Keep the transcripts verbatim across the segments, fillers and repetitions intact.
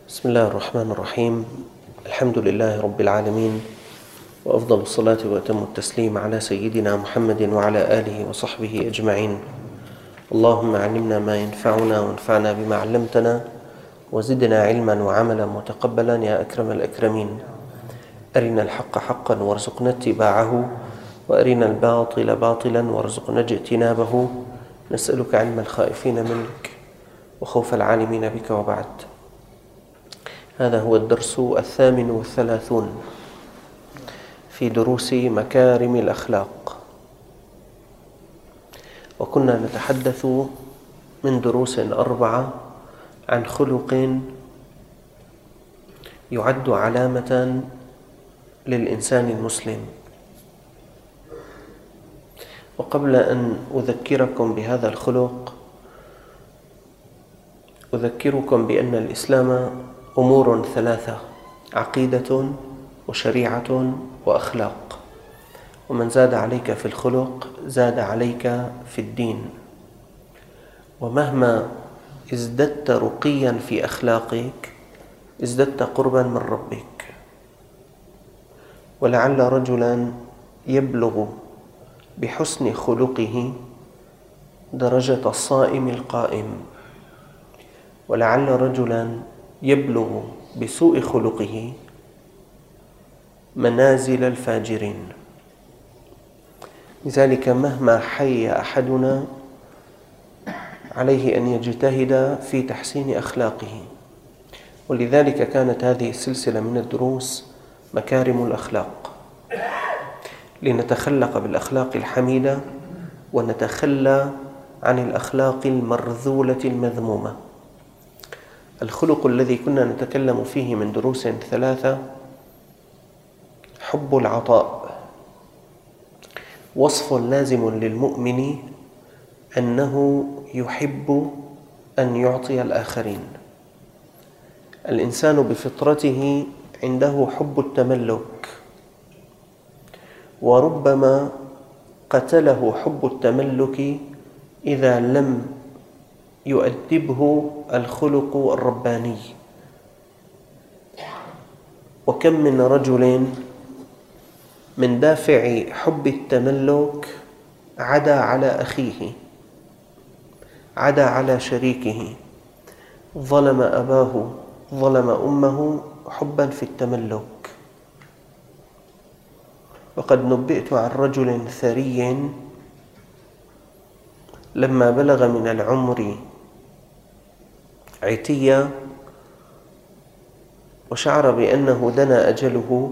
بسم الله الرحمن الرحيم. الحمد لله رب العالمين، وأفضل الصلاة وأتم التسليم على سيدنا محمد وعلى آله وصحبه أجمعين. اللهم علمنا ما ينفعنا وانفعنا بما علمتنا وزدنا علما وعملا متقبلا يا أكرم الأكرمين. أرنا الحق حقا وارزقنا اتباعه، وأرنا الباطل باطلا وارزقنا اجتنابه. نسألك علم الخائفين منك وخوف العالمين بك، وبعد. هذا هو الدرس الثامن والثلاثون في دروس مكارم الأخلاق، وكنا نتحدث من دروس أربعة عن خلق يعد علامة للإنسان المسلم. وقبل أن أذكركم بهذا الخلق أذكركم بأن الإسلام أمور ثلاثة: عقيدة وشريعة وأخلاق. ومن زاد عليك في الخلق زاد عليك في الدين. ومهما ازددت رقيا في أخلاقك ازددت قربا من ربك. ولعل رجلا يبلغ بحسن خلقه درجة الصائم القائم، ولعل رجلا يبلغ بسوء خلقه منازل الفاجرين. لذلك مهما حي أحدنا عليه أن يجتهد في تحسين أخلاقه. ولذلك كانت هذه السلسلة من الدروس مكارم الأخلاق، لنتخلق بالأخلاق الحميدة ونتخلى عن الأخلاق المرذولة المذمومة. الخلق الذي كنا نتكلم فيه من دروس ثلاثة حب العطاء. وصف لازم للمؤمن أنه يحب أن يعطي الآخرين. الإنسان بفطرته عنده حب التملك، وربما قتله حب التملك إذا لم يؤدبه الخلق الرباني. وكم من رجل من دافع حب التملك عدا على أخيه، عدا على شريكه، ظلم أباه، ظلم أمه حبا في التملك. وقد نبئت عن رجل ثري لما بلغ من العمر عتيا وشعر بأنه دنا أجله،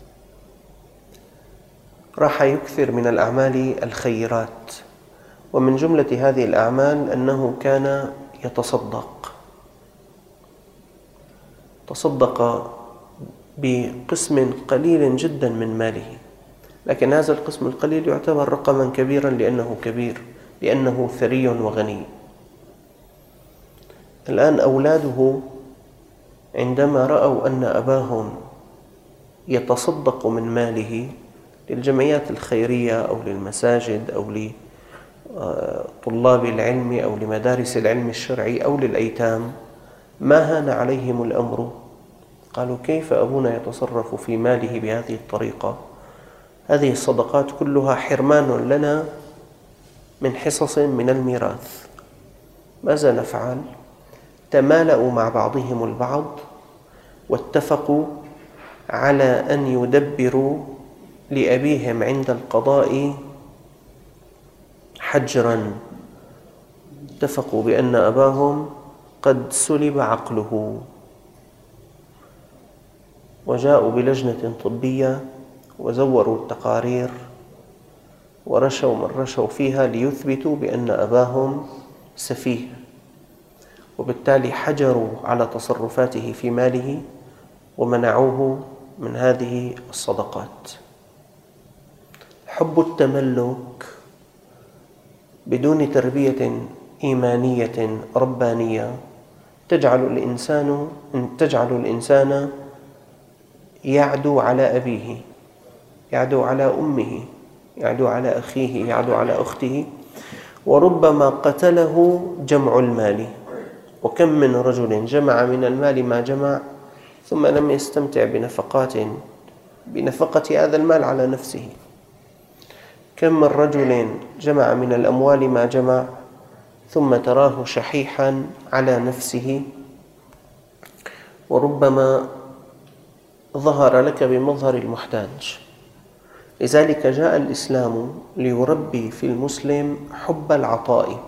راح يكثر من الأعمال الخيرات. ومن جملة هذه الأعمال أنه كان يتصدق، تصدق بقسم قليل جدا من ماله، لكن هذا القسم القليل يعتبر رقما كبيرا لأنه كبير، لأنه ثري وغني. الآن أولاده عندما رأوا أن أباهم يتصدق من ماله للجمعيات الخيرية أو للمساجد أو لطلاب العلم أو لمدارس العلم الشرعي أو للأيتام، ما هان عليهم الأمر. قالوا: كيف أبونا يتصرف في ماله بهذه الطريقة؟ هذه الصدقات كلها حرمان لنا من حصص من الميراث. ماذا نفعل؟ تمالأوا مع بعضهم البعض واتفقوا على أن يدبروا لأبيهم عند القضاء حجرا. اتفقوا بأن أباهم قد سلب عقله، وجاءوا بلجنة طبية وزوروا التقارير ورشوا من رشوا فيها ليثبتوا بأن أباهم سفيه، وبالتالي حجروا على تصرفاته في ماله ومنعوه من هذه الصدقات. حب التملك بدون تربية إيمانية ربانية تجعل الإنسان تجعل الإنسان يعدو على أبيه، يعدو على أمه، يعدو على أخيه، يعدو على أخته، وربما قتله جمع المال. وكم من رجل جمع من المال ما جمع ثم لم يستمتع بنفقات بنفقة هذا المال على نفسه. كم من رجل جمع من الأموال ما جمع ثم تراه شحيحا على نفسه، وربما ظهر لك بمظهر المحتاج. لذلك جاء الإسلام ليربي في المسلم حب العطاء،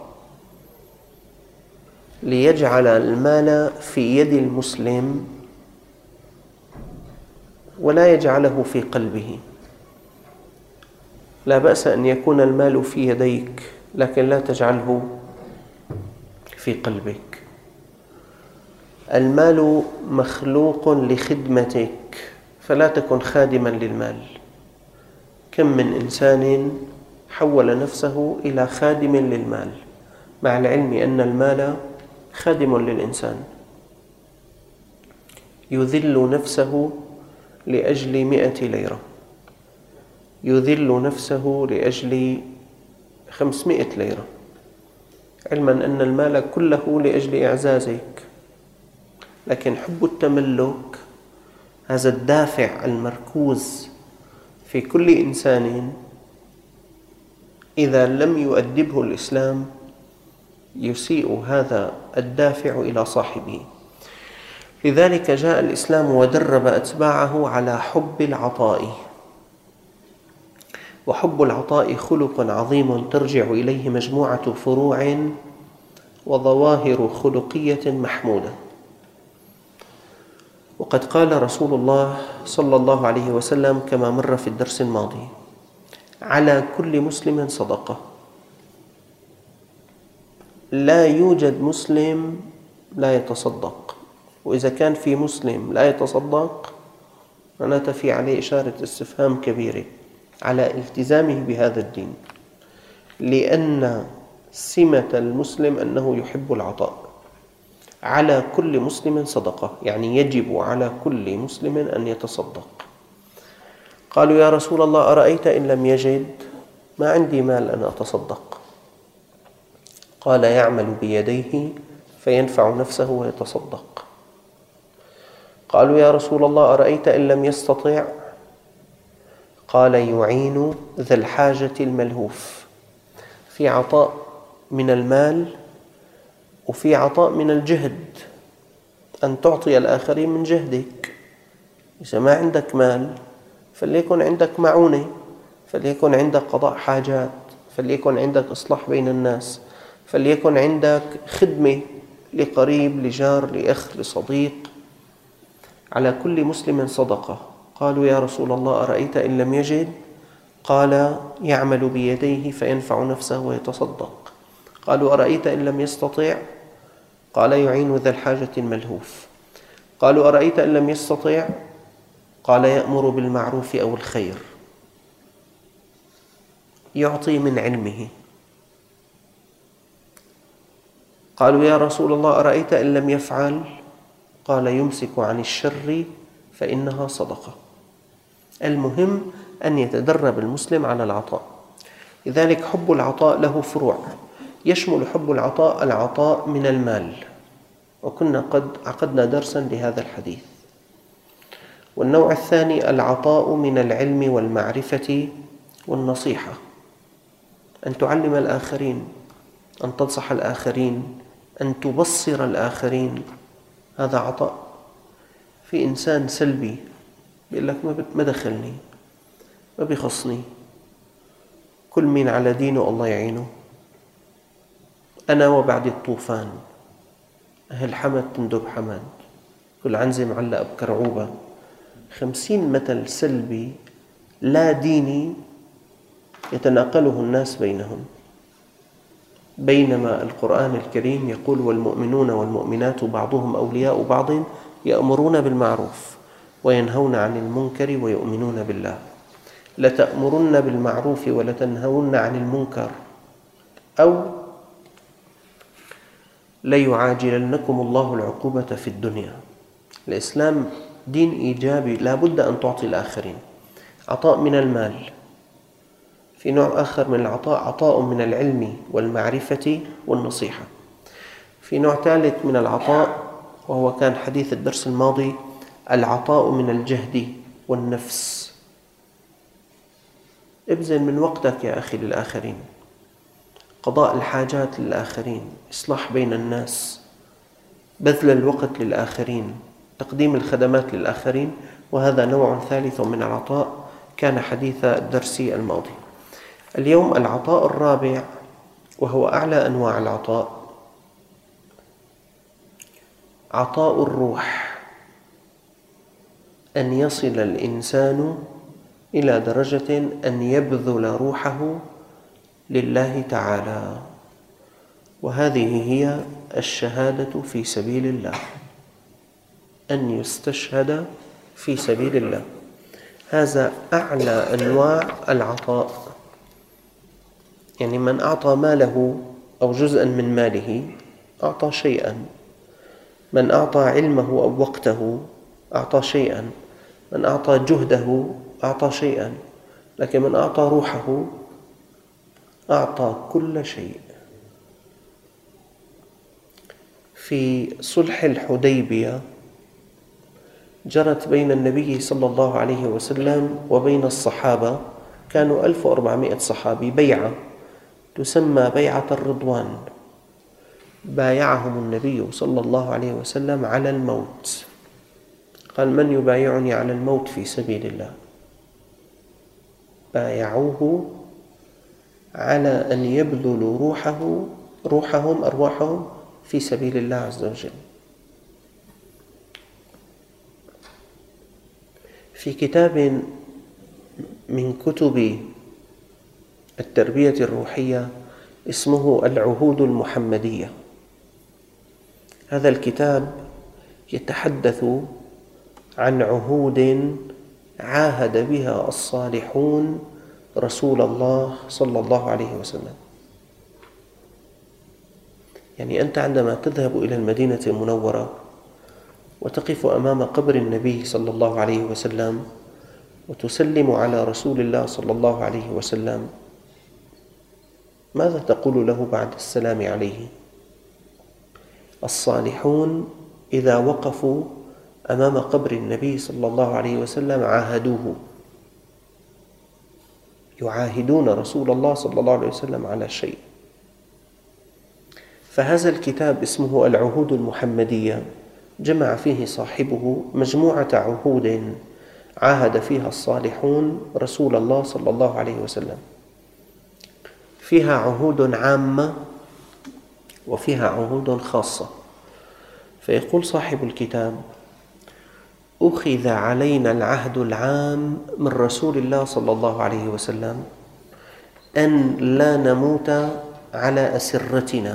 ليجعل المال في يد المسلم ولا يجعله في قلبه. لا بأس أن يكون المال في يديك، لكن لا تجعله في قلبك. المال مخلوق لخدمتك، فلا تكن خادما للمال. كم من إنسان حول نفسه إلى خادم للمال، مع العلم أن المال خادم للإنسان. يذل نفسه لأجل مئة ليرة، يذل نفسه لأجل خمسمائة ليرة، علما أن المال كله لأجل إعزازك. لكن حب التملك، هذا الدافع المركوز في كل إنسان، إذا لم يؤدبه الإسلام يسيء هذا الدافع إلى صاحبه. لذلك جاء الإسلام ودرب أتباعه على حب العطاء. وحب العطاء خلق عظيم ترجع إليه مجموعة فروع وظواهر خلقية محمودة. وقد قال رسول الله صلى الله عليه وسلم كما مر في الدرس الماضي: على كل مسلم صدقة. لا يوجد مسلم لا يتصدق، وإذا كان في مسلم لا يتصدق معناته في عليه إشارة استفهام كبيرة على التزامه بهذا الدين، لأن سمة المسلم أنه يحب العطاء. على كل مسلم صدقة، يعني يجب على كل مسلم أن يتصدق. قالوا: يا رسول الله أرأيت إن لم يجد؟ ما عندي مال أن أتصدق. قال: يعمل بيديه فينفع نفسه ويتصدق. قالوا: يا رسول الله أرأيت إن لم يستطع؟ قال: يعين ذا الحاجة الملهوف. في عطاء من المال وفي عطاء من الجهد، أن تعطي الآخرين من جهدك. إذا ما عندك مال فليكن عندك معونة، فليكن عندك قضاء حاجات، فليكن عندك إصلاح بين الناس، فليكن عندك خدمة لقريب، لجار، لأخ، لصديق. على كل مسلم صدقة. قالوا: يا رسول الله أرأيت إن لم يجد؟ قال: يعمل بيديه فينفع نفسه ويتصدق. قالوا: أرأيت إن لم يستطع؟ قال: يعين ذا الحاجة الملهوف. قالوا: أرأيت إن لم يستطع؟ قال: يأمر بالمعروف أو الخير. يعطي من علمه. قالوا: يا رسول الله أرأيت إن لم يفعل؟ قال: يمسك عن الشر فإنها صدقة. المهم أن يتدرب المسلم على العطاء. لذلك حب العطاء له فروع، يشمل حب العطاء العطاء من المال، وكنا قد عقدنا درسا لهذا الحديث. والنوع الثاني العطاء من العلم والمعرفة والنصيحة، أن تعلم الآخرين، أن تنصح الآخرين، أن تبصر الآخرين، هذا عطاء. في إنسان سلبي بيقول لك ما دخلني، ما بيخصني، كل مين على دينه الله يعينه، أنا وبعد الطوفان، أهل حمد تندب حمد، كل عنزة معلقة بكرعوبة. خمسين مثل سلبي لا ديني يتناقله الناس بينهم، بينما القرآن الكريم يقول: والمؤمنون والمؤمنات بعضهم أولياء بعض يأمرون بالمعروف وينهون عن المنكر ويؤمنون بالله. لتأمرن بالمعروف ولتنهون عن المنكر أو ليعاجلنكم الله العقوبة في الدنيا. الإسلام دين إيجابي، لا بد أن تعطي الآخرين. عطاء من المال. في نوع آخر من العطاء، عطاء من العلم والمعرفة والنصيحة. في نوع ثالث من العطاء، وهو كان حديث الدرس الماضي، العطاء من الجهد والنفس. ابذل من وقتك يا أخي للآخرين، قضاء الحاجات للآخرين، إصلاح بين الناس، بذل الوقت للآخرين، تقديم الخدمات للآخرين، وهذا نوع ثالث من العطاء كان حديث الدرس الماضي. اليوم العطاء الرابع، وهو أعلى أنواع العطاء، عطاء الروح، أن يصل الإنسان إلى درجة أن يبذل روحه لله تعالى، وهذه هي الشهادة في سبيل الله، أن يستشهد في سبيل الله. هذا أعلى أنواع العطاء. يعني من أعطى ماله أو جزءا من ماله أعطى شيئا، من أعطى علمه أو وقته أعطى شيئا، من أعطى جهده أعطى شيئا، لكن من أعطى روحه أعطى كل شيء. في صلح الحديبية جرت بين النبي صلى الله عليه وسلم وبين الصحابة، كانوا ألف وأربعمائة صحابي، بيعة تسمى بيعة الرضوان. بايعهم النبي صلى الله عليه وسلم على الموت، قال: من يبايعني على الموت في سبيل الله؟ بايعوه على أن يبذلوا روحه روحهم أرواحهم في سبيل الله عز وجل. في كتاب من كتب التربية الروحية اسمه العهود المحمدية، هذا الكتاب يتحدث عن عهود عاهد بها الصالحون رسول الله صلى الله عليه وسلم. يعني أنت عندما تذهب إلى المدينة المنورة وتقف أمام قبر النبي صلى الله عليه وسلم وتسلم على رسول الله صلى الله عليه وسلم، ماذا تقول له بعد السلام عليه؟ الصالحون إذا وقفوا أمام قبر النبي صلى الله عليه وسلم عاهدوه، يعاهدون رسول الله صلى الله عليه وسلم على شيء. فهذا الكتاب اسمه العهود المحمدية، جمع فيه صاحبه مجموعة عهود عاهد فيها الصالحون رسول الله صلى الله عليه وسلم. فيها عهود عامة وفيها عهود خاصة. فيقول صاحب الكتاب: أخذ علينا العهد العام من رسول الله صلى الله عليه وسلم أن لا نموت على أسرتنا.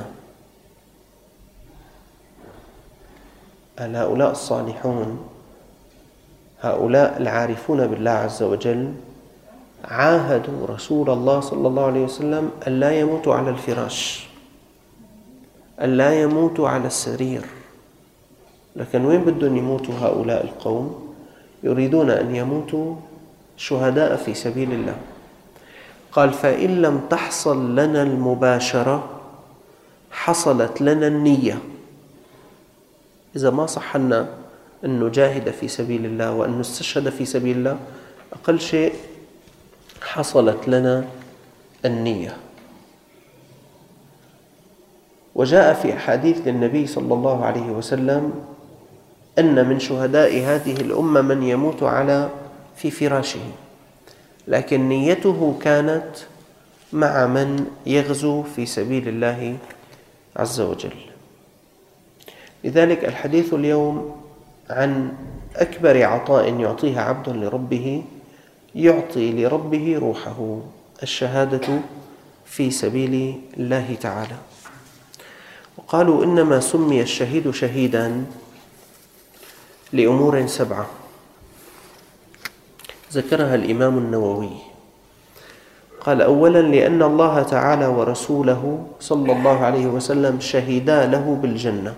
هؤلاء الصالحون، هؤلاء العارفون بالله عز وجل، عاهدوا رسول الله صلى الله عليه وسلم أن لا يموتوا على الفراش، أن لا يموتوا على السرير. لكن وين بدهم يموتوا هؤلاء القوم؟ يريدون أن يموتوا شهداء في سبيل الله. قال: فإن لم تحصل لنا المباشرة حصلت لنا النية. إذا ما صح لنا أن نجاهد في سبيل الله وأن نستشهد في سبيل الله، أقل شيء حصلت لنا النية. وجاء في أحاديث للنبي صلى الله عليه وسلم أن من شهداء هذه الأمة من يموت على في فراشه، لكن نيته كانت مع من يغزو في سبيل الله عز وجل. لذلك الحديث اليوم عن أكبر عطاء يعطيها عبد لربه، يعطي لربه روحه، الشهادة في سبيل الله تعالى. وقالوا إنما سمي الشهيد شهيدا لأمور سبعة ذكرها الإمام النووي. قال: أولا لأن الله تعالى ورسوله صلى الله عليه وسلم شهدا له بالجنة.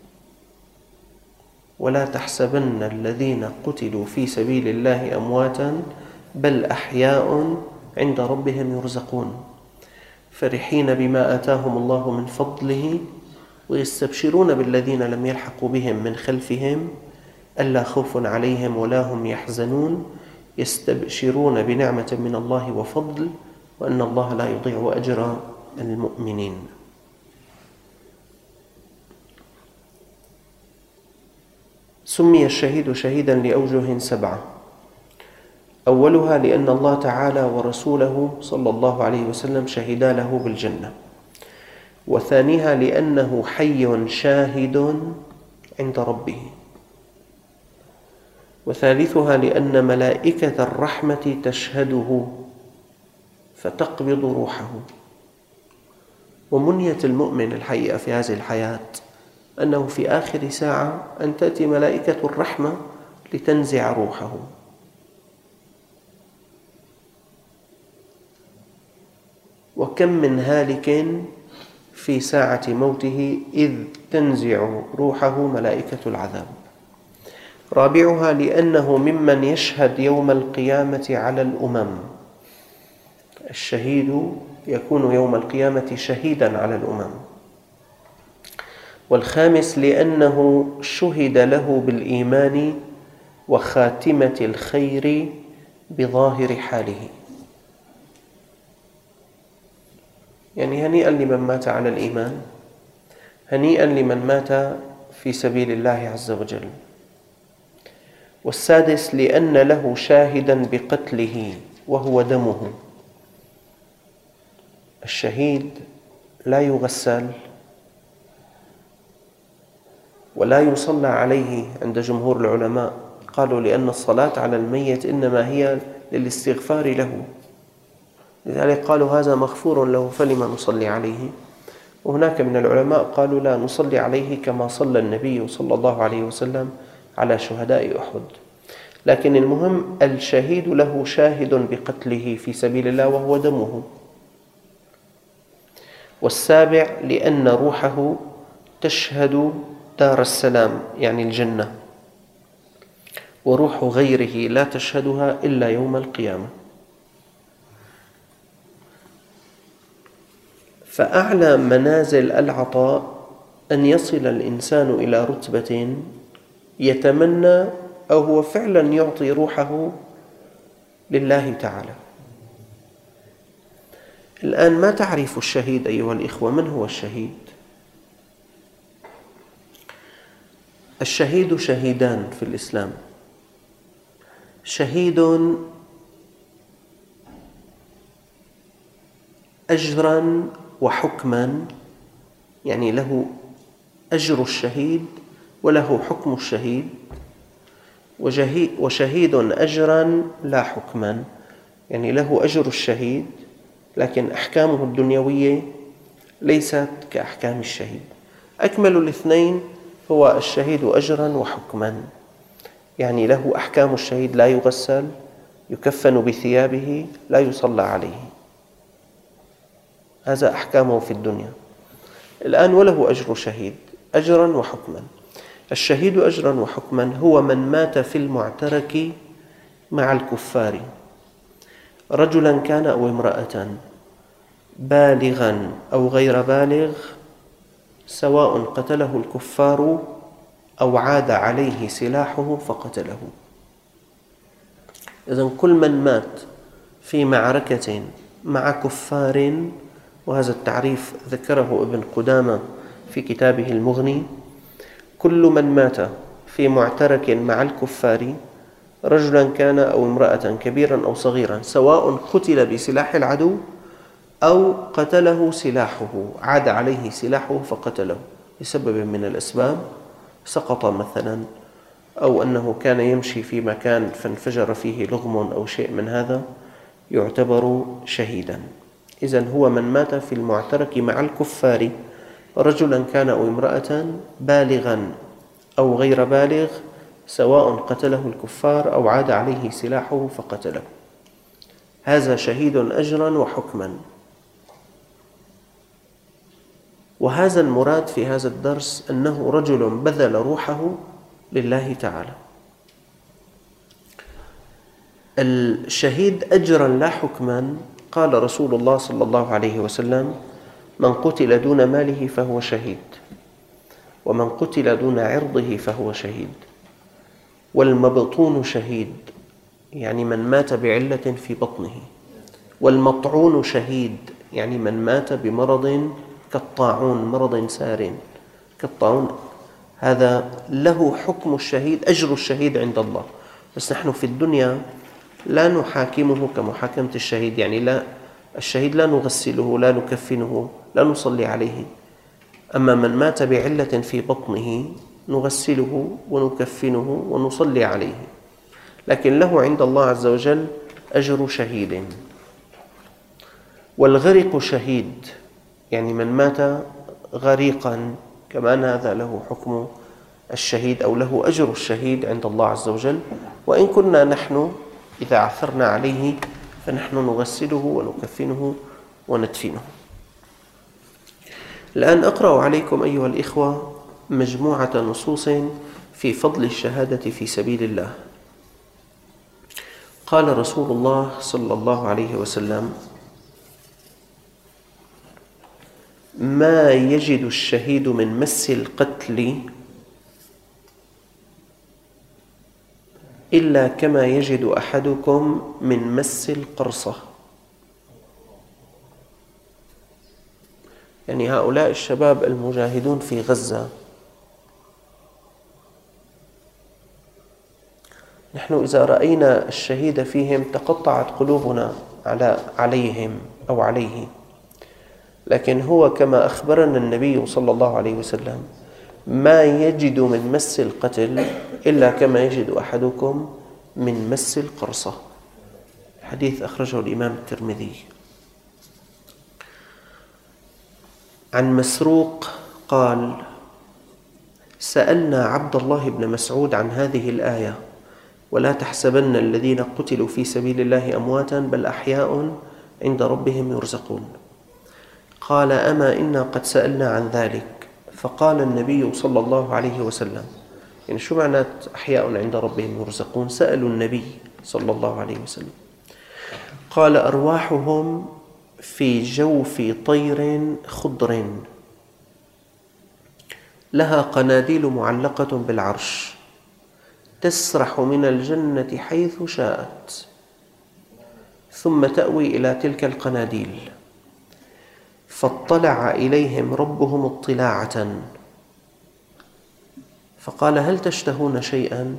ولا تحسبن الذين قتلوا في سبيل الله أمواتا بل أحياء عند ربهم يرزقون فرحين بما آتاهم الله من فضله ويستبشرون بالذين لم يلحقوا بهم من خلفهم ألا خوف عليهم ولا هم يحزنون يستبشرون بنعمة من الله وفضل وأن الله لا يضيع أجر المؤمنين. سمي الشهيد شهيدا لأوجه سبعة: أولها لأن الله تعالى ورسوله صلى الله عليه وسلم شهدا له بالجنة، وثانيها لأنه حي شاهد عند ربه، وثالثها لأن ملائكة الرحمة تشهده فتقبض روحه. ومنية المؤمن الحقيقة في هذه الحياة أنه في آخر ساعة أن تأتي ملائكة الرحمة لتنزع روحه. وكم من هالك في ساعة موته إذ تنزع روحه ملائكة العذاب. رابعها لأنه ممن يشهد يوم القيامة على الأمم. الشهيد يكون يوم القيامة شهيدا على الأمم. والخامس لأنه شهد له بالإيمان وخاتمة الخير بظاهر حاله. يعني هنيئا لمن مات على الإيمان، هنيئا لمن مات في سبيل الله عز وجل. والسادس لأن له شاهدا بقتله وهو دمه. الشهيد لا يغسل ولا يصلى عليه عند جمهور العلماء، قالوا لأن الصلاة على الميت إنما هي للاستغفار له، لذلك قالوا هذا مغفور له فلما نصلي عليه. وهناك من العلماء قالوا لا، نصلي عليه كما صلى النبي صلى الله عليه وسلم على شهداء أحد. لكن المهم الشهيد له شاهد بقتله في سبيل الله وهو دمه. والسابع لأن روحه تشهد دار السلام يعني الجنة، وروح غيره لا تشهدها إلا يوم القيامة. فأعلى منازل العطاء أن يصل الإنسان إلى رتبة يتمنى أو هو فعلا يعطي روحه لله تعالى. الآن ما تعريف الشهيد أيها الإخوة؟ من هو الشهيد؟ الشهيد شهيدان في الإسلام: شهيد أجرا وحكما، يعني له أجر الشهيد وله حكم الشهيد، وشهيد أجرا لا حكما، يعني له أجر الشهيد لكن أحكامه الدنيوية ليست كأحكام الشهيد. أكمل الاثنين هو الشهيد أجرا وحكما، يعني له أحكام الشهيد: لا يغسل، يكفن بثيابه، لا يصلى عليه، هذا أحكامه في الدنيا. الآن وله أجر شهيد أجرا وحكما. الشهيد أجرا وحكما هو من مات في المعترك مع الكفار، رجلا كان أو امرأة، بالغا أو غير بالغ، سواء قتله الكفار أو عاد عليه سلاحه فقتله. إذن كل من مات في معركة مع كفار، وهذا التعريف ذكره ابن قدامة في كتابه المغني، كل من مات في معترك مع الكفار، رجلا كان أو امرأة، كبيرا أو صغيرا، سواء قتل بسلاح العدو أو قتله سلاحه، عاد عليه سلاحه فقتله لسبب من الأسباب، سقط مثلا، أو أنه كان يمشي في مكان فانفجر فيه لغم أو شيء من هذا، يعتبر شهيدا. إذن هو من مات في المعترك مع الكفار، رجلا كان أو امرأة، بالغا أو غير بالغ، سواء قتله الكفار أو عاد عليه سلاحه فقتله، هذا شهيد أجرا وحكما. وهذا المراد في هذا الدرس، أنه رجل بذل روحه لله تعالى. الشهيد أجرا لا حكما، قال رسول الله صلى الله عليه وسلم: من قتل دون ماله فهو شهيد. ومن قتل دون عرضه فهو شهيد. والمبطون شهيد يعني من مات بعلة في بطنه. والمطعون شهيد يعني من مات بمرض كالطاعون، مرض سار كالطاعون، هذا له حكم الشهيد، أجر الشهيد عند الله. بس نحن في الدنيا لا نحاكمه كمحاكمة الشهيد، يعني لا، الشهيد لا نغسله، لا نكفنه، لا نصلي عليه. أما من مات بعلة في بطنه نغسله ونكفنه ونصلي عليه، لكن له عند الله عز وجل أجر شهيد. والغرق شهيد يعني من مات غريقا كمان هذا له حكم الشهيد أو له أجر الشهيد عند الله عز وجل. وإن كنا نحن إذا عثرنا عليه فنحن نغسله ونكفنه وندفنه. الآن أقرأ عليكم أيها الإخوة مجموعة نصوص في فضل الشهادة في سبيل الله. قال رسول الله صلى الله عليه وسلم: ما يجد الشهيد من مس القتل إلا كما يجد أحدكم من مس القرصة. يعني هؤلاء الشباب المجاهدون في غزة، نحن إذا رأينا الشهيد فيهم تقطعت قلوبنا على عليهم أو عليه، لكن هو كما أخبرنا النبي صلى الله عليه وسلم: ما يجد من مس القتل إلا كما يجد أحدكم من مس القرصة. حديث أخرجه الإمام الترمذي. عن مسروق قال: سألنا عبد الله بن مسعود عن هذه الآية: ولا تحسبن الذين قتلوا في سبيل الله أمواتا بل أحياء عند ربهم يرزقون. قال: أما إنا قد سألنا عن ذلك. فقال النبي صلى الله عليه وسلم، يعني شو معنى أحياء عند ربهم يرزقون؟ سألوا النبي صلى الله عليه وسلم. قال: أرواحهم في جوف طير خضر لها قناديل معلقة بالعرش تسرح من الجنة حيث شاءت ثم تأوي إلى تلك القناديل، فاطلع إليهم ربهم اطلاعة فقال: هل تشتهون شيئا؟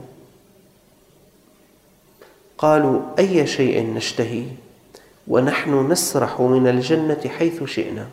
قالوا: أي شيء نشتهي ونحن نسرح من الجنة حيث شئنا؟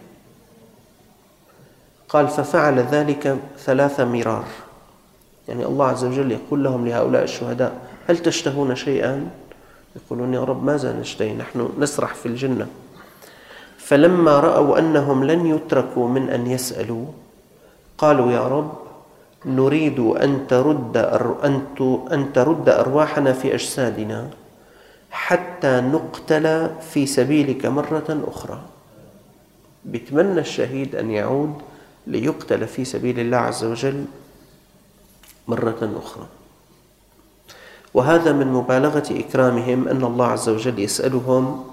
قال: ففعل ذلك ثلاث مرار. يعني الله عز وجل يقول لهم لهؤلاء الشهداء: هل تشتهون شيئا؟ يقولون: يا رب ماذا نشتهي، نحن نسرح في الجنة. فلما رأوا أنهم لن يتركوا من أن يسألوا قالوا: يا رب نريد أن ترد أن ترد أرواحنا في أجسادنا حتى نقتل في سبيلك مرة أخرى. بيتمنى الشهيد أن يعود ليقتل في سبيل الله عز وجل مرة أخرى. وهذا من مبالغة إكرامهم أن الله عز وجل يسألهم: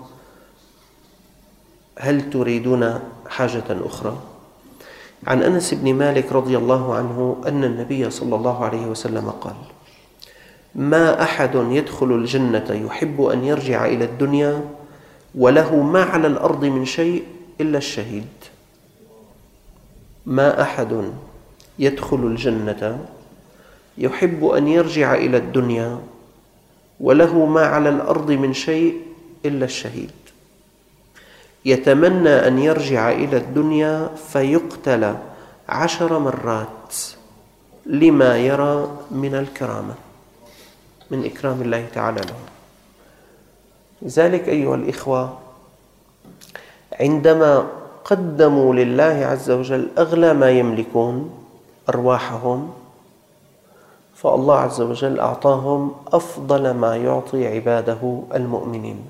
هل تريدون حاجة أخرى؟ عن أنس بن مالك رضي الله عنه أن النبي صلى الله عليه وسلم قال: ما أحد يدخل الجنة يحب أن يرجع إلى الدنيا وله ما على الأرض من شيء إلا الشهيد. ما أحد يدخل الجنة يحب أن يرجع إلى الدنيا وله ما على الأرض من شيء إلا الشهيد. يتمنى أن يرجع إلى الدنيا فيقتل عشر مرات لما يرى من الكرامة، من إكرام الله تعالى له. لذلك أيها الإخوة، عندما قدموا لله عز وجل أغلى ما يملكون أرواحهم، فالله عز وجل أعطاهم أفضل ما يعطي عباده المؤمنين.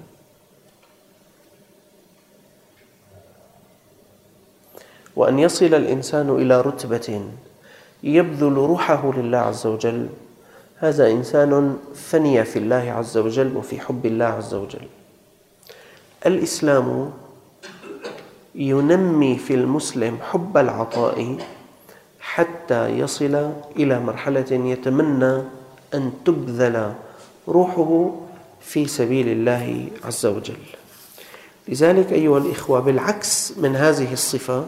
وأن يصل الإنسان إلى رتبة يبذل روحه لله عز وجل، هذا إنسان فني في الله عز وجل وفي حب الله عز وجل. الإسلام ينمي في المسلم حب العطاء حتى يصل إلى مرحلة يتمنى أن تبذل روحه في سبيل الله عز وجل. لذلك أيها الإخوة، بالعكس من هذه الصفة،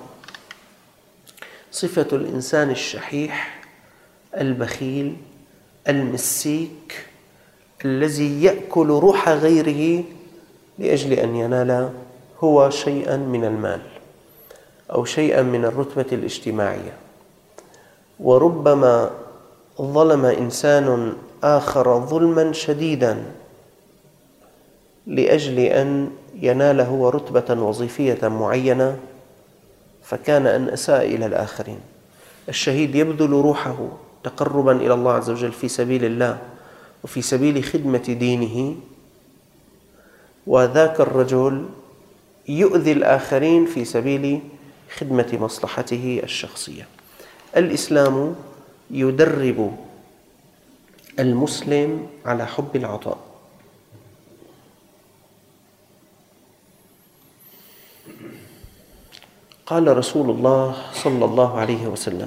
صفة الإنسان الشحيح البخيل المسيك الذي يأكل روح غيره لأجل أن ينال هو شيئا من المال أو شيئا من الرتبة الاجتماعية. وربما ظلم إنسان آخر ظلما شديدا لأجل أن ينال هو رتبة وظيفية معينة، فكان أن أساء إلى الآخرين. الشهيد يبذل روحه تقربا إلى الله عز وجل في سبيل الله وفي سبيل خدمة دينه، وذاك الرجل يؤذي الآخرين في سبيل خدمة مصلحته الشخصية. الإسلام يدرب المسلم على حب العطاء. قال رسول الله صلى الله عليه وسلم: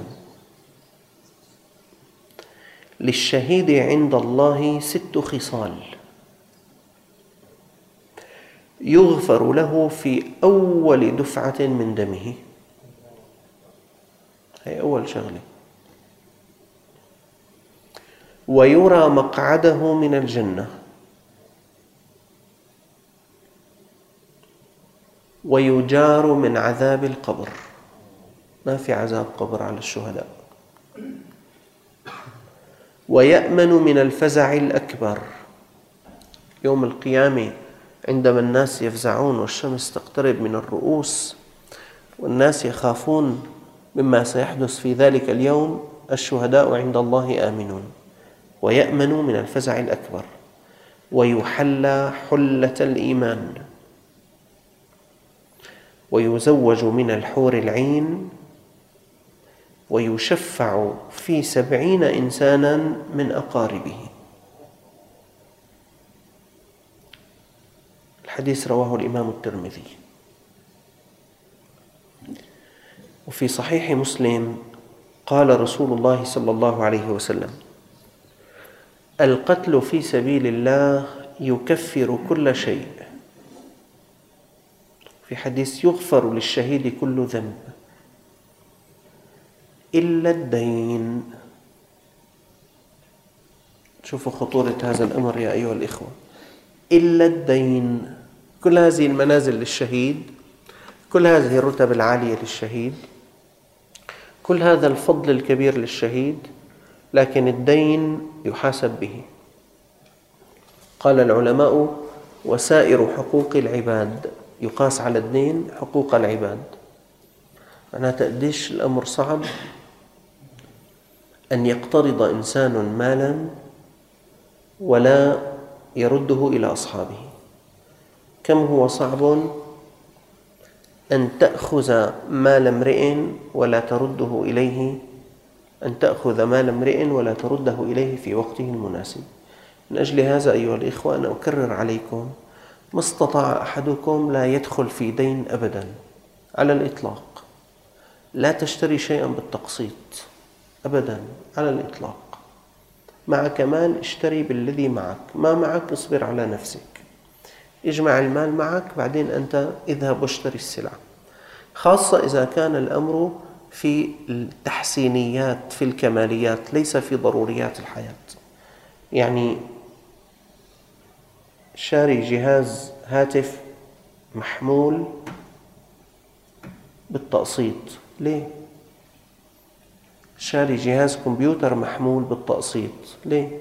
للشهيد عند الله ست خصال يغفر له في أول دفعة من دمه. هي أول شغلة. ويرى مقعده من الجنة، ويجار من عذاب القبر. ما في عذاب قبر على الشهداء. ويأمن من الفزع الأكبر. يوم القيامة عندما الناس يفزعون والشمس تقترب من الرؤوس والناس يخافون مما سيحدث في ذلك اليوم، الشهداء عند الله آمنون. ويأمن من الفزع الأكبر. ويحلى حلة الإيمان. ويزوج من الحور العين. ويشفع في سبعين إنسانا من أقاربه. الحديث رواه الإمام الترمذي. وفي صحيح مسلم قال رسول الله صلى الله عليه وسلم: القتل في سبيل الله يكفر كل شيء. في حديث: يغفر للشهيد كل ذنب إلا الدين. شوفوا خطورة هذا الأمر يا أيها الإخوة. إلا الدين. كل هذه المنازل للشهيد، كل هذه الرتب العالية للشهيد، كل هذا الفضل الكبير للشهيد، لكن الدين يحاسب به. قال العلماء: وسائر حقوق العباد يقاس على الدين حقوق العباد. أنا تقديش الأمر صعب أن يقترض إنسان مالا ولا يرده إلى أصحابه. كم هو صعب أن تأخذ مال امرئ ولا ترده إليه، أن تأخذ مال امرئ ولا ترده إليه في وقته المناسب. من أجل هذا أيها الإخوة أنا أكرر عليكم: ما استطاع أحدكم لا يدخل في دين أبدا على الإطلاق. لا تشتري شيئا بالتقسيط أبدا على الإطلاق. معك مال اشتري بالذي معك، ما معك اصبر على نفسك. اجمع المال معك، بعدين أنت اذهب واشتري السلعة. خاصة إذا كان الأمر في التحسينيات، في الكماليات، ليس في ضروريات الحياة. يعني شاري جهاز هاتف محمول بالتقسيط، ليه؟ شاري جهاز كمبيوتر محمول بالتقسيط، ليه؟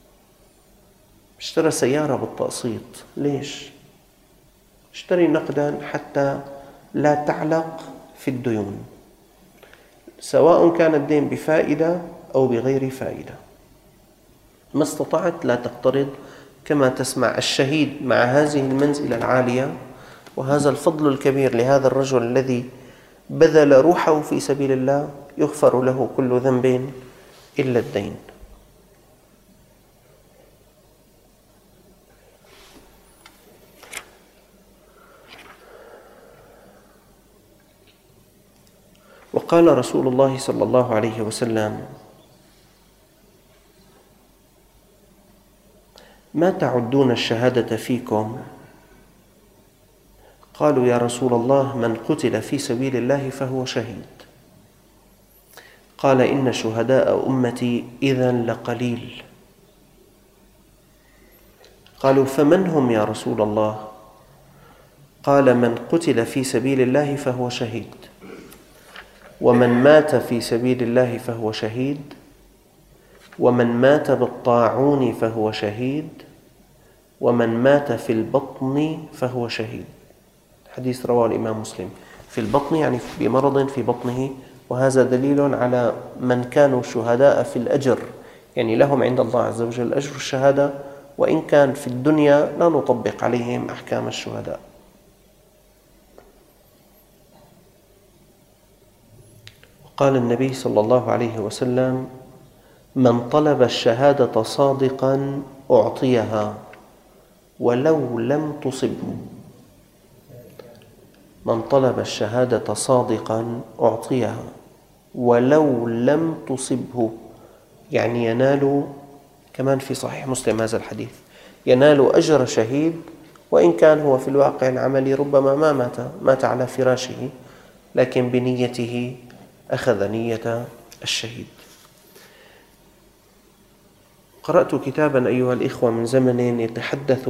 اشترى سيارة بالتقسيط، ليش؟ اشتري نقدا حتى لا تعلق في الديون، سواء كان الدين بفائدة أو بغير فائدة. ما استطعت لا تقترض. كما تسمع الشهيد مع هذه المنزلة العالية وهذا الفضل الكبير لهذا الرجل الذي بذل روحه في سبيل الله، يغفر له كل ذنب إلا الدين. فقال رسول الله صلى الله عليه وسلم: ما تعدون الشهادة فيكم؟ قالوا: يا رسول الله، من قتل في سبيل الله فهو شهيد. قال: إن شهداء أمتي إذن لقليل. قالوا: فمن هم يا رسول الله؟ قال: من قتل في سبيل الله فهو شهيد، ومن مات في سبيل الله فهو شهيد، ومن مات بالطاعون فهو شهيد، ومن مات في البطن فهو شهيد. حديث رواه الإمام مسلم. في البطن يعني بمرض في بطنه، وهذا دليل على من كانوا شهداء في الأجر، يعني لهم عند الله عز وجل أجر الشهادة، وإن كان في الدنيا لا نطبق عليهم أحكام الشهداء. قال النبي صلى الله عليه وسلم: من طلب الشهادة صادقا أعطيها ولو لم تصبه. من طلب الشهادة صادقا أعطيها ولو لم تصبه، يعني ينال، كمان في صحيح مسلم هذا الحديث، ينال أجر شهيد، وإن كان هو في الواقع العملي ربما ما مات مات على فراشه، لكن بنيته أخذ نية الشهيد. قرأت كتابا أيها الإخوة من زمن يتحدث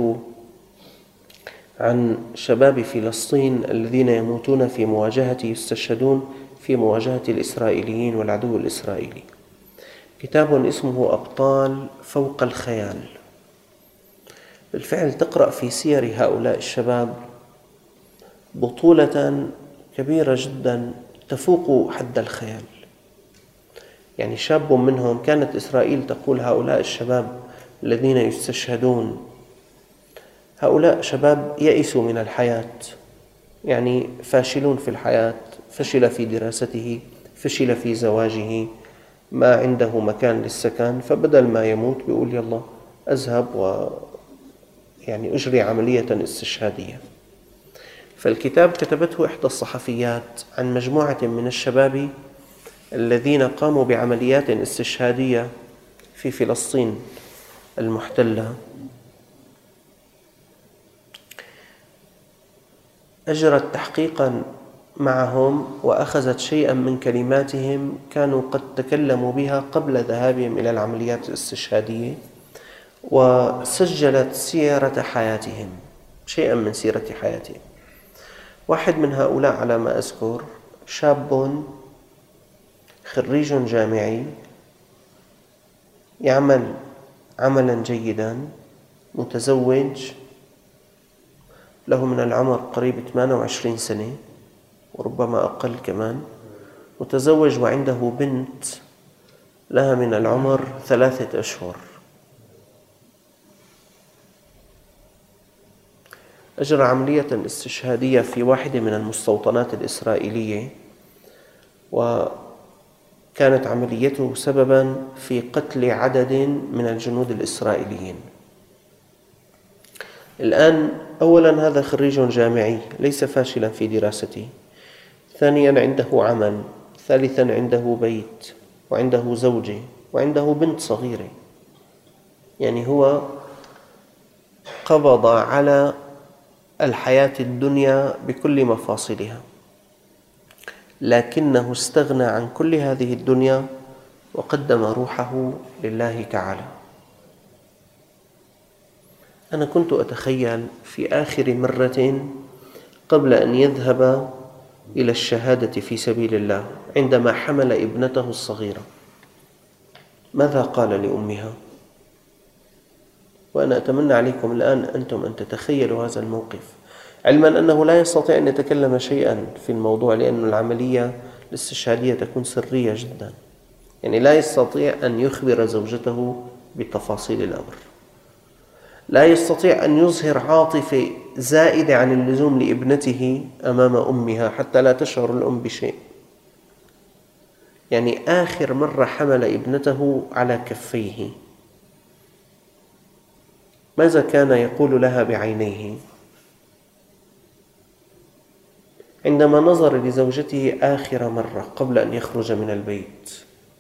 عن شباب فلسطين الذين يموتون في مواجهة يستشهدون في مواجهة الإسرائيليين والعدو الإسرائيلي. كتاب اسمه أبطال فوق الخيال. بالفعل تقرأ في سير هؤلاء الشباب بطولة كبيرة جدا تفوق حد الخيال. يعني شاب منهم، كانت إسرائيل تقول هؤلاء الشباب الذين يستشهدون هؤلاء شباب يئسوا من الحياة، يعني فاشلون في الحياة، فشل في دراسته، فشل في زواجه، ما عنده مكان للسكن، فبدل ما يموت بيقول يلا أذهب و يعني أجري عملية استشهادية. فالكتاب كتبته إحدى الصحفيات عن مجموعة من الشباب الذين قاموا بعمليات استشهادية في فلسطين المحتلة. أجرت تحقيقا معهم وأخذت شيئا من كلماتهم كانوا قد تكلموا بها قبل ذهابهم إلى العمليات الاستشهادية، وسجلت سيرة حياتهم، شيئا من سيرة حياتهم. واحد من هؤلاء على ما أذكر شاب خريج جامعي يعمل عملا جيدا، متزوج، له من العمر قريب ثمانية وعشرين سنة وربما أقل كمان، متزوج وعنده بنت لها من العمر ثلاثة أشهر. أجرى عملية استشهادية في واحدة من المستوطنات الإسرائيلية، وكانت عمليته سببا في قتل عدد من الجنود الإسرائيليين. الآن أولا هذا خريج جامعي ليس فاشلا في دراسته، ثانيا عنده عمل، ثالثا عنده بيت وعنده زوجة وعنده بنت صغيرة، يعني هو قبض على الحياة الدنيا بكل مفاصلها، لكنه استغنى عن كل هذه الدنيا وقدم روحه لله تعالى. أنا كنت أتخيل في آخر مرة قبل أن يذهب إلى الشهادة في سبيل الله عندما حمل ابنته الصغيرة ماذا قال لأمها؟ وأنا أتمنى عليكم الآن أنتم أن تتخيلوا هذا الموقف، علما أنه لا يستطيع أن يتكلم شيئا في الموضوع، لأن العملية الاستشهادية تكون سرية جدا، يعني لا يستطيع أن يخبر زوجته بتفاصيل الأمر، لا يستطيع أن يظهر عاطفة زائدة عن اللزوم لابنته أمام أمها حتى لا تشعر الأم بشيء. يعني آخر مرة حمل ابنته على كفيه، ماذا كان يقول لها بعينيه؟ عندما عندما نظر لزوجته آخر مرة قبل أن يخرج من البيت،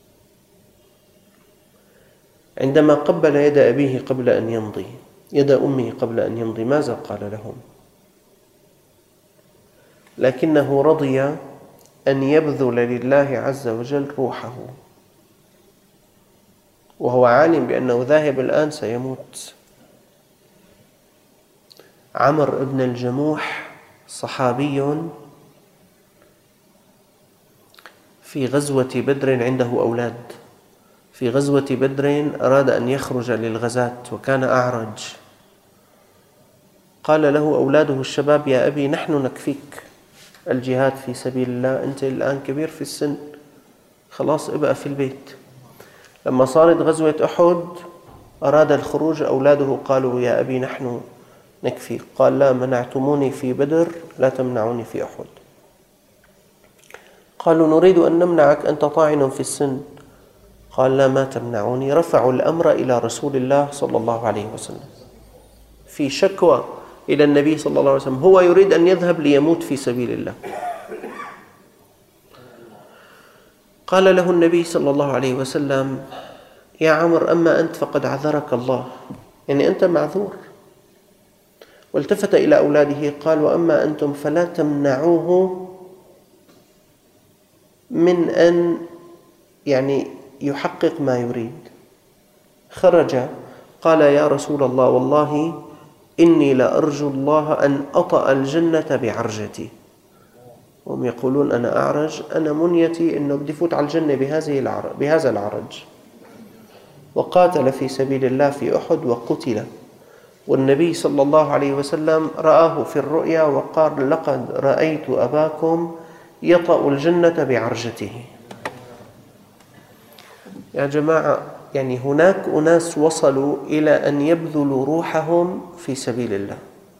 عندما قبل يد أبيه قبل أن يمضي، يد أمه قبل أن يمضي، ماذا قال لهم؟ لكنه رضي أن يبذل لله عز وجل روحه، وهو عالم بأنه ذاهب الآن سيموت. عمر بن الجموح صحابي في غزوة بدر، عنده أولاد. في غزوة بدر أراد أن يخرج للغزاة وكان أعرج. قال له أولاده الشباب: يا أبي نحن نكفيك الجهاد في سبيل الله، أنت الآن كبير في السن، خلاص ابقى في البيت. لما صارت غزوة أحد أراد الخروج، أولاده قالوا: يا أبي نحن نكفيك. قال: لا، منعتموني في بدر لا تمنعوني في أحد. قالوا: نريد أن نمنعك، أنت طاعن في السن. قال: لا، ما تمنعوني. رفعوا الأمر إلى رسول الله صلى الله عليه وسلم في شكوى إلى النبي صلى الله عليه وسلم، هو يريد أن يذهب ليموت في سبيل الله. قال له النبي صلى الله عليه وسلم: يا عمر، أما أنت فقد عذرك الله، يعني أنت معذور. والتفت إلى أولاده قال: وأما أنتم فلا تمنعوه من أن يعني يحقق ما يريد. خرج قال: يا رسول الله، والله إني لأرجو الله أن أطأ الجنة بعرجتي. هم يقولون أنا أعرج، أنا منيتي أنه بدي فوت على الجنة بهذه العرج بهذا العرج. وقاتل في سبيل الله في أحد وقتل، والنبي صلى الله عليه وسلم رآه في الرؤيا وقال: لقد رأيت أباكم يطأ الجنة بعرجته. يا جماعة، يعني هناك أناس وصلوا إلى أن يبذلوا روحهم في سبيل الله،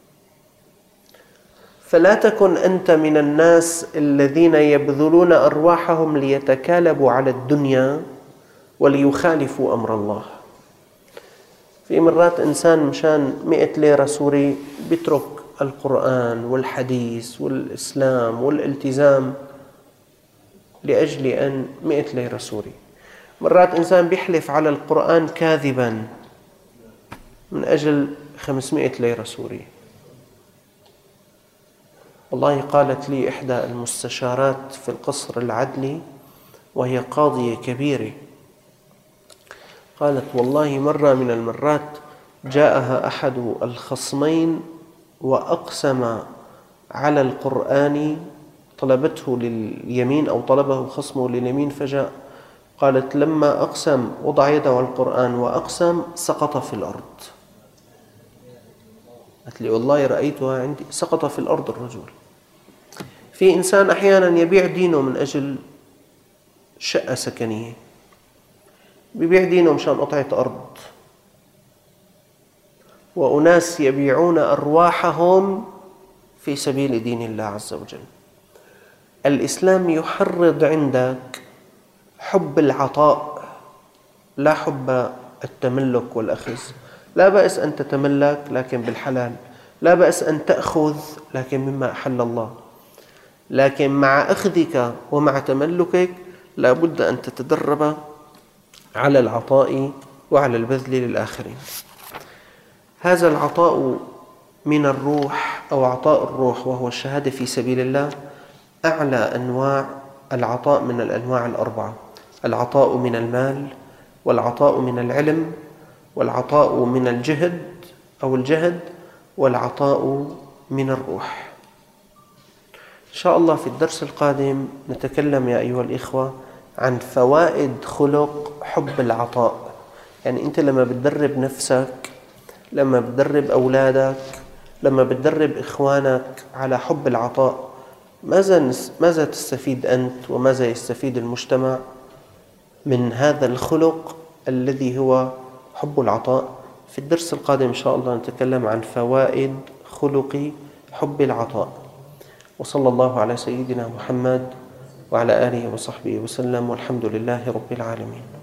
فلا تكن أنت من الناس الذين يبذلون أرواحهم ليتكالبوا على الدنيا وليخالفوا أمر الله. في مرات إنسان مشان مئة ليرة سوري بيترك القرآن والحديث والإسلام والالتزام لأجل أن مئة ليرة سوري. مرات إنسان بيحلف على القرآن كاذبا من أجل خمسمائة ليرة سوري. والله قالت لي إحدى المستشارات في القصر العدلي وهي قاضية كبيرة، قالت: والله مرة من المرات جاءها أحد الخصمين وأقسم على القرآن، طلبته لليمين أو طلبه خصمه لليمين فجاء. قالت: لما أقسم وضع يده على القرآن وأقسم سقط في الأرض. قالت لي: والله رأيتها عندي، سقط في الأرض الرجل. في إنسان أحيانا يبيع دينه من أجل شقة سكنية، بيبيع دينه مشان قطعة أرض. وأناس يبيعون أرواحهم في سبيل دين الله عز وجل. الإسلام يحرض عندك حب العطاء، لا حب التملك والأخذ. لا بأس أن تتملك لكن بالحلال، لا بأس أن تأخذ لكن مما أحل الله، لكن مع أخذك ومع تملكك لا بد أن تتدرب على العطاء وعلى البذل للآخرين. هذا العطاء من الروح أو عطاء الروح وهو الشهادة في سبيل الله أعلى أنواع العطاء من الأنواع الأربعة: العطاء من المال، والعطاء من العلم، والعطاء من الجهد أو الجهد، والعطاء من الروح. إن شاء الله في الدرس القادم نتكلم يا أيها الإخوة عن فوائد خلق حب العطاء. يعني أنت لما بتدرب نفسك، لما بتدرب أولادك، لما بتدرب إخوانك على حب العطاء، ماذا ماذا تستفيد أنت وماذا يستفيد المجتمع من هذا الخلق الذي هو حب العطاء؟ في الدرس القادم إن شاء الله نتكلم عن فوائد خلق حب العطاء. وصلى الله على سيدنا محمد وعلى آله وصحبه وسلم، والحمد لله رب العالمين.